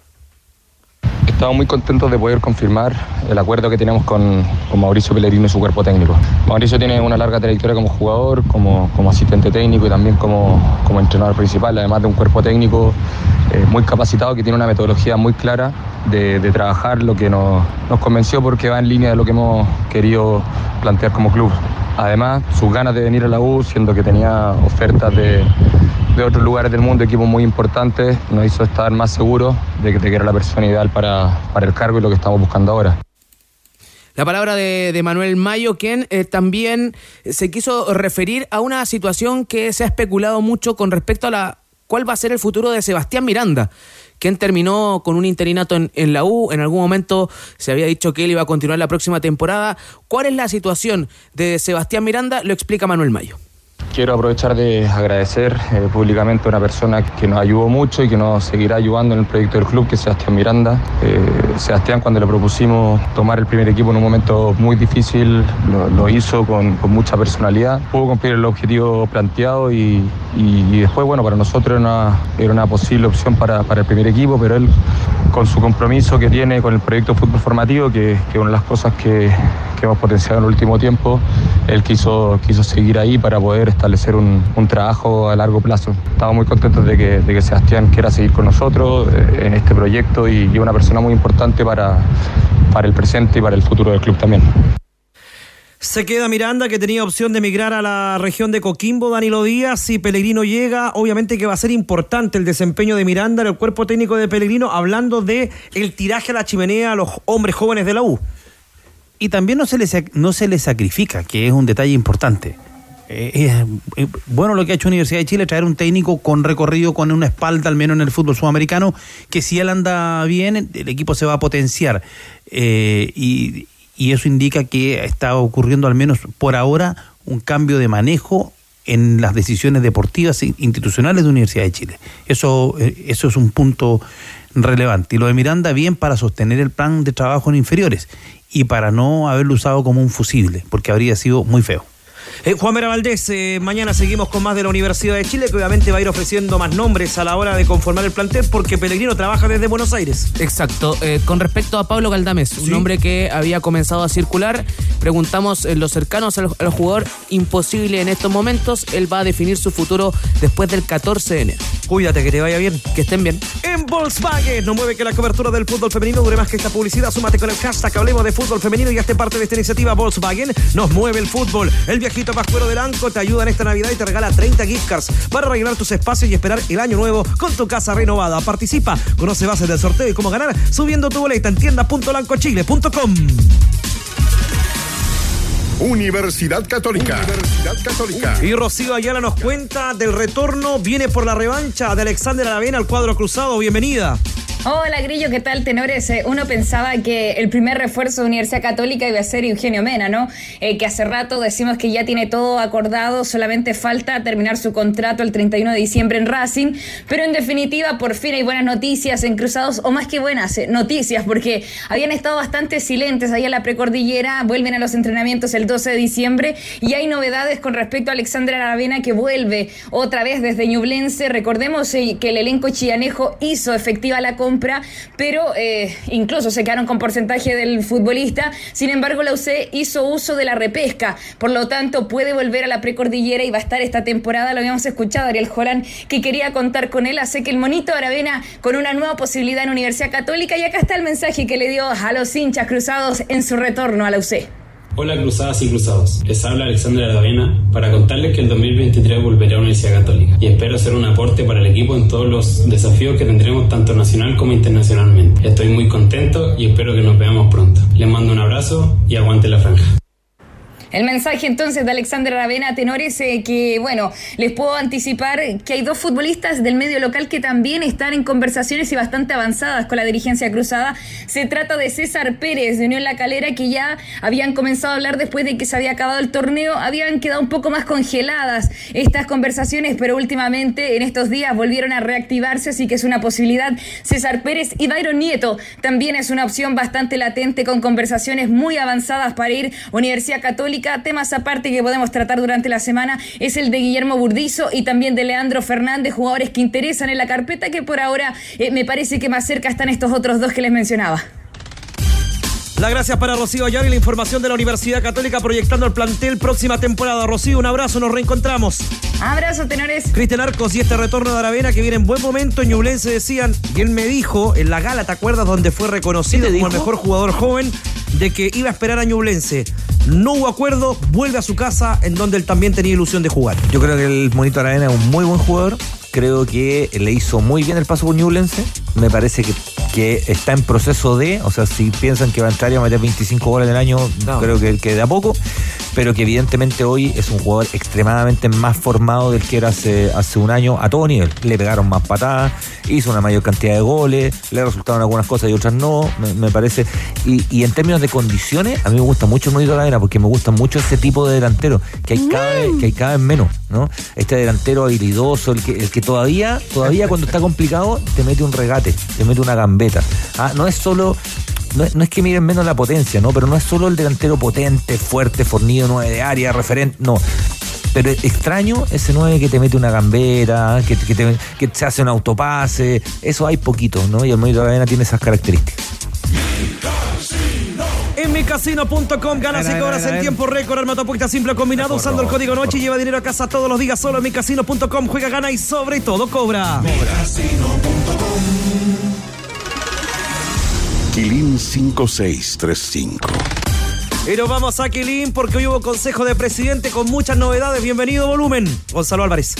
Estamos muy contentos de poder confirmar el acuerdo que tenemos con Mauricio Pellegrino y su cuerpo técnico. Mauricio tiene una larga trayectoria como jugador, como asistente técnico y también como entrenador principal, además de un cuerpo técnico muy capacitado que tiene una metodología muy clara de trabajar, lo que nos convenció porque va en línea de lo que hemos querido plantear como club. Además, sus ganas de venir a la U, siendo que tenía ofertas de otros lugares del mundo, equipos muy importantes, nos hizo estar más seguros de que era la persona ideal para el cargo y lo que estamos buscando ahora. La palabra de Manuel Mayo, quien también se quiso referir a una situación que se ha especulado mucho con respecto a cuál va a ser el futuro de Sebastián Miranda, quien terminó con un interinato en la U. En algún momento se había dicho que él iba a continuar la próxima temporada. ¿Cuál es la situación de Sebastián Miranda? Lo explica Manuel Mayo. Quiero aprovechar de agradecer públicamente a una persona que nos ayudó mucho y que nos seguirá ayudando en el proyecto del club, que es Sebastián Miranda. Sebastián, cuando le propusimos tomar el primer equipo en un momento muy difícil, lo hizo con mucha personalidad. Pudo cumplir el objetivo planteado y después, bueno, para nosotros era una posible opción para el primer equipo, pero él, con su compromiso que tiene con el proyecto Fútbol Formativo, que es una de las cosas que hemos potenciado en el último tiempo, él quiso seguir ahí para poder establecer un trabajo a largo plazo. Estamos muy contentos de que Sebastián quiera seguir con nosotros en este proyecto y es una persona muy importante para el presente y para el futuro del club también. Se queda Miranda, que tenía opción de emigrar a la región de Coquimbo. Danilo Díaz, si Pellegrino llega, obviamente que va a ser importante el desempeño de Miranda en el cuerpo técnico de Pellegrino, hablando de el tiraje a la chimenea a los hombres jóvenes de la U. Y también no se le sacrifica, que es un detalle importante. bueno lo que ha hecho Universidad de Chile, traer un técnico con recorrido, con una espalda, al menos en el fútbol sudamericano, que si él anda bien, el equipo se va a potenciar. Y eso indica que está ocurriendo, al menos por ahora, un cambio de manejo en las decisiones deportivas e institucionales de Universidad de Chile. Eso es un punto relevante. Y lo de Miranda, bien para sostener el plan de trabajo en inferiores y para no haberlo usado como un fusible, porque habría sido muy feo. Juan Mera Valdés, mañana seguimos con más de la Universidad de Chile, que obviamente va a ir ofreciendo más nombres a la hora de conformar el plantel, porque Pellegrino trabaja desde Buenos Aires. Exacto. Con respecto a Pablo Galdames, un nombre que había comenzado a circular, preguntamos los cercanos al jugador, imposible en estos momentos. Él va a definir su futuro después del 14 de enero. Cuídate, que te vaya bien. Que estén bien. En Volkswagen, no mueve que la cobertura del fútbol femenino dure más que esta publicidad. Súmate con el hashtag Hablemos de Fútbol Femenino y hazte parte de esta iniciativa. Volkswagen nos mueve el fútbol. El viajito Pascuero del Anco te ayuda en esta Navidad y te regala 30 gift cards para rellenar tus espacios y esperar el año nuevo con tu casa renovada. Participa, conoce bases del sorteo y cómo ganar subiendo tu boleta en tienda.lancochile.com. Universidad Católica. Y Rocío Ayala nos cuenta del retorno, viene por la revancha de Alexander Aravena al cuadro cruzado. Bienvenida. Hola Grillo, ¿qué tal, tenores? Uno pensaba que el primer refuerzo de Universidad Católica iba a ser Eugenio Mena, ¿no? Que hace rato decimos que ya tiene todo acordado, solamente falta terminar su contrato el 31 de diciembre en Racing, pero en definitiva por fin hay buenas noticias en Cruzados, o más que buenas noticias, porque habían estado bastante silentes ahí en la precordillera, vuelven a los entrenamientos el 12 de diciembre y hay novedades con respecto a Alexander Aravena, que vuelve otra vez desde Ñublense. Recordemos que el elenco chillanejo hizo efectiva la compra, pero incluso se quedaron con porcentaje del futbolista. Sin embargo, la UC hizo uso de la repesca, por lo tanto puede volver a la precordillera y va a estar esta temporada. Lo habíamos escuchado, Ariel Jolán, que quería contar con él, así que el monito Aravena con una nueva posibilidad en Universidad Católica. Y acá está el mensaje que le dio a los hinchas cruzados en su retorno a la UC. Hola cruzadas y cruzados, les habla Alexander Aravena para contarles que el 2023 volveré a la Universidad Católica y espero ser un aporte para el equipo en todos los desafíos que tendremos tanto nacional como internacionalmente. Estoy muy contento y espero que nos veamos pronto. Les mando un abrazo y aguante la franja. El mensaje entonces de Alexander Aravena, tenores, que bueno, les puedo anticipar que hay dos futbolistas del medio local que también están en conversaciones y bastante avanzadas con la dirigencia cruzada. Se trata de César Pérez de Unión La Calera, que ya habían comenzado a hablar después de que se había acabado el torneo. Habían quedado un poco más congeladas estas conversaciones, pero últimamente en estos días volvieron a reactivarse, así que es una posibilidad. César Pérez y Byron Nieto también es una opción bastante latente, con conversaciones muy avanzadas para ir a Universidad Católica. Temas aparte que podemos tratar durante la semana es el de Guillermo Burdizo y también de Leandro Fernández, jugadores que interesan en la carpeta, que por ahora me parece que más cerca están estos otros dos que les mencionaba. Las gracias para Rocío Ayala y la información de la Universidad Católica proyectando el plantel próxima temporada. Rocío, un abrazo, nos reencontramos. Abrazo, tenores. Cristian Arcos y este retorno de Aravena que viene en buen momento. En Ñublense decían, y él me dijo en la gala, ¿te acuerdas? Donde fue reconocido como el mejor jugador joven, de que iba a esperar a Ñublense. No hubo acuerdo, vuelve a su casa, en donde él también tenía ilusión de jugar. Yo creo que el monito Aravena es un muy buen jugador. Creo que le hizo muy bien el paso por Ñublense. Me parece que está en proceso de, o sea, si piensan que va a entrar y va a meter 25 goles en el año, no. Creo que de a poco, pero que evidentemente hoy es un jugador extremadamente más formado del que era hace un año a todo nivel. Le pegaron más patadas, hizo una mayor cantidad de goles, le resultaron algunas cosas y otras no, me parece. Y en términos de condiciones, a mí me gusta mucho el monito Aravena, porque me gusta mucho ese tipo de delantero, que hay cada vez menos, ¿no? Este delantero habilidoso, el que todavía cuando está complicado te mete un regate, te mete una gambeta. No es solo, no es que miren menos la potencia, ¿no? Pero no es solo el delantero potente, fuerte, fornido, 9 de área, referente, no. Pero extraño ese 9 que te mete una gambeta, que se hace un autopase, eso hay poquito, ¿no? Y el monito Aravena tiene esas características. En micasino.com ganas y cobras en tiempo récord, arma tu apuesta simple combinado usando el código NOCHE y lleva dinero a casa todos los días solo en micasino.com. Juega, gana y sobre todo cobra. Micasino.com. Quilín 5635. Y nos vamos a Quilín porque hoy hubo consejo de presidente con muchas novedades. Bienvenido, Volumen. Gonzalo Álvarez.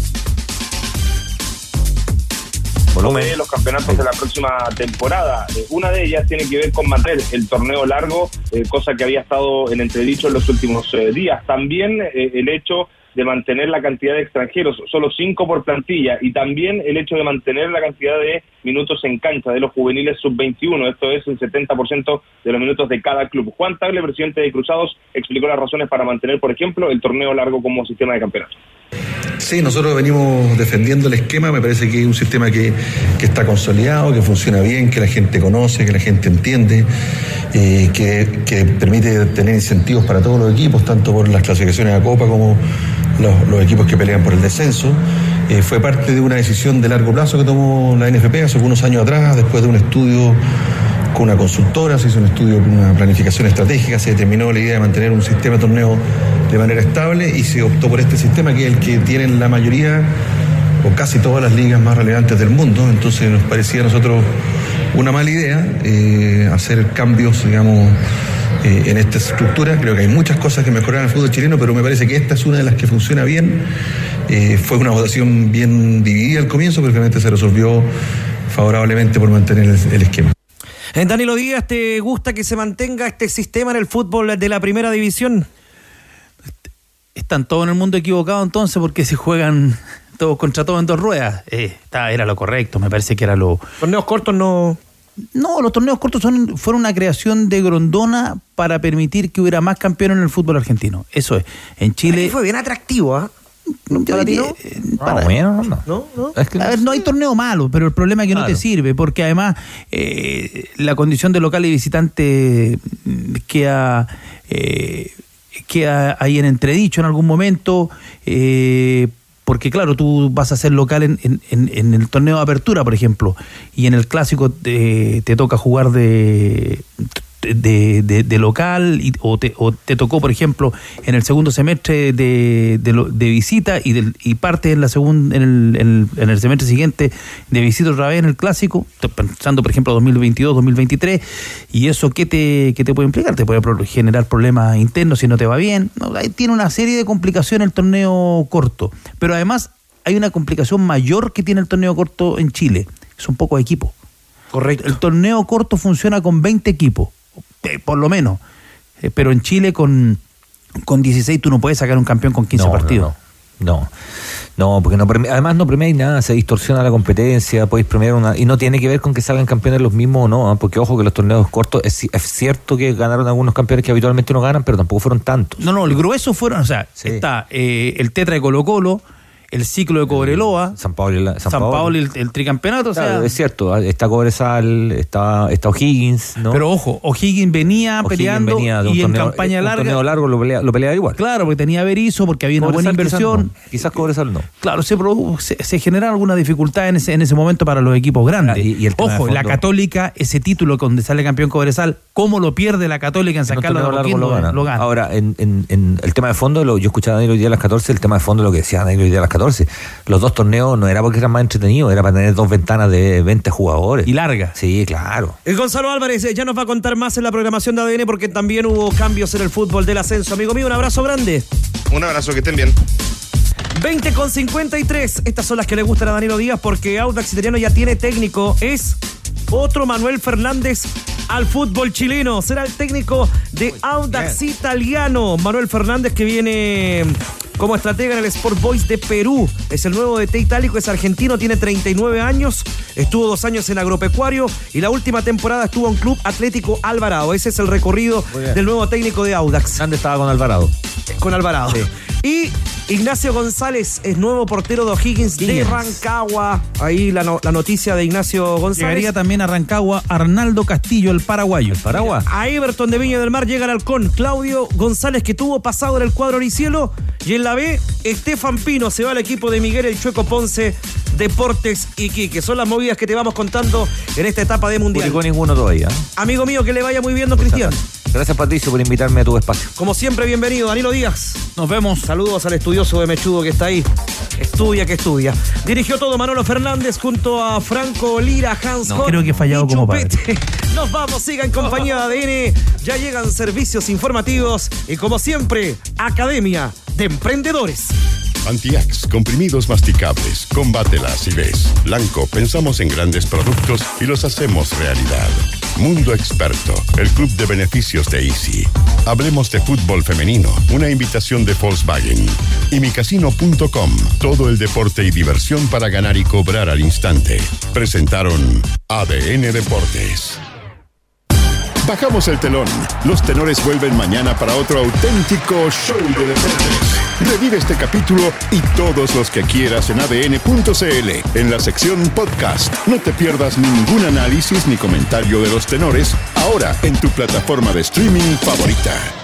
De los campeonatos de la próxima temporada. Una de ellas tiene que ver con mantener el torneo largo, cosa que había estado en entredicho en los últimos días. También el hecho de mantener la cantidad de extranjeros, solo 5 por plantilla, y también el hecho de mantener la cantidad de minutos en cancha de los juveniles sub-21, esto es el 70% de los minutos de cada club. Juan Tagle, presidente de Cruzados, explicó las razones para mantener, por ejemplo, el torneo largo como sistema de campeonato. Sí, nosotros venimos defendiendo el esquema, me parece que es un sistema que está consolidado, que funciona bien, que la gente conoce, que la gente entiende, que permite tener incentivos para todos los equipos, tanto por las clasificaciones a Copa como los equipos que pelean por el descenso. Fue parte de una decisión de largo plazo que tomó la NFP hace unos años atrás, después de un estudio con una consultora, se hizo un estudio con una planificación estratégica, se determinó la idea de mantener un sistema de torneo de manera estable y se optó por este sistema, que es el que tienen la mayoría o casi todas las ligas más relevantes del mundo. Entonces nos parecía a nosotros una mala idea hacer cambios, digamos, en esta estructura. Creo que hay muchas cosas que mejorar en el fútbol chileno, pero me parece que esta es una de las que funciona bien. Fue una votación bien dividida al comienzo, pero finalmente se resolvió favorablemente por mantener el esquema. Danilo Díaz, ¿te gusta que se mantenga este sistema en el fútbol de la primera división? Están todos en el mundo equivocado entonces, porque si juegan todos contra todos en 2 ruedas. Era lo correcto, me parece que era lo... ¿Torneos cortos no...? No, los torneos cortos fueron una creación de Grondona para permitir que hubiera más campeones en el fútbol argentino. Eso es. En Chile... Fue bien atractivo, ¿ah? No hay torneo malo, pero el problema es que no te sirve, porque además la condición de local y visitante queda ahí en entredicho en algún momento, porque claro, tú vas a ser local en el torneo de apertura, por ejemplo, y en el clásico te toca jugar de local o te tocó, por ejemplo, en el segundo semestre de visita y parte en el semestre siguiente de visita otra vez en el clásico, pensando por ejemplo 2022, 2023, y eso ¿qué te puede implicar? Te puede generar problemas internos si no te va bien. Tiene una serie de complicaciones el torneo corto, pero además hay una complicación mayor que tiene el torneo corto en Chile, es un poco de equipo. Correcto. El torneo corto funciona con 20 equipos, por lo menos, pero en Chile con 16 tú no puedes sacar un campeón con 15 partidos. No, porque además no premiáis nada, se distorsiona la competencia, podéis premiar y no tiene que ver con que salgan campeones los mismos o no, porque ojo que los torneos cortos, es cierto que ganaron algunos campeones que habitualmente no ganan, pero tampoco fueron tantos. No, el grueso fueron, está el Tetra de Colo-Colo, el ciclo de Cobreloa, San Pablo el tricampeonato, claro, es cierto, está Cobresal, está O'Higgins, ¿no? Pero ojo, O'Higgins venía peleando y en campaña larga. Un torneo largo lo peleaba igual. Claro, porque tenía Berizzo, porque había una buena inversión. Quizás Cobresal no. Claro, se generaron alguna dificultad en ese momento para los equipos grandes. Y el ojo, la Católica, ese título donde sale campeón Cobresal, ¿cómo lo pierde la Católica en San Carlos de Apoquindo? Lo gana. Ahora, en el tema de fondo, yo escuchaba a Danilo hoy día a las 14, el tema de fondo, lo que decía Danilo hoy día a las 14, los 2 torneos no era porque eran más entretenidos, era para tener 2 ventanas de 20 jugadores. Y largas. Sí, claro. El Gonzalo Álvarez ya nos va a contar más en la programación de ADN, porque también hubo cambios en el fútbol del ascenso. Amigo mío, un abrazo grande. Un abrazo, que estén bien. 20:53. Estas son las que le gustan a Danilo Díaz, porque Audax Italiano ya tiene técnico. Es otro Manuel Fernández al fútbol chileno. Será el técnico de Audax Italiano. Manuel Fernández, que viene como estratega en el Sport Boys de Perú. Es el nuevo DT itálico, es argentino, tiene 39 años. Estuvo 2 años en Agropecuario y la última temporada estuvo en Club Atlético Alvarado. Ese es el recorrido del nuevo técnico de Audax. ¿Dónde estaba con Alvarado? Con Alvarado. Sí. Y Ignacio González es nuevo portero de O'Higgins de Rancagua. Ahí la noticia de Ignacio González. Llegaría también a Rancagua Arnaldo Castillo, el paraguayo. A Everton de Viña del Mar llega el halcón Claudio González, que tuvo pasado en el cuadro Oricielo. Y en la B, Estefan Pino se va al equipo de Miguel El Chueco Ponce, Deportes Iquique. Son las movidas que te vamos contando en esta etapa de Mundial. Publicó ninguno todavía. Amigo mío, que le vaya muy bien, don Cristian. Gracias, Patricio, por invitarme a tu espacio. Como siempre, bienvenido, Danilo Díaz. Nos vemos. Saludos al estudioso de Mechudo que está ahí. Estudia que estudia. Dirigió todo Manolo Fernández junto a Franco Lira, Hans Hock. Creo que he fallado como padre. Nos vamos, siga en compañía de ADN. Ya llegan servicios informativos y, como siempre, Academia de Emprendedores. Antiax, comprimidos masticables. Combate la acidez. Blanco, pensamos en grandes productos y los hacemos realidad. Mundo Experto, el club de beneficios de Easy. Hablemos de fútbol femenino, una invitación de Volkswagen. Y micasino.com, todo el deporte y diversión para ganar y cobrar al instante. Presentaron ADN Deportes. Bajamos el telón. Los tenores vuelven mañana para otro auténtico show de deportes. Revive este capítulo y todos los que quieras en adn.cl, en la sección podcast. No te pierdas ningún análisis ni comentario de los tenores, ahora en tu plataforma de streaming favorita.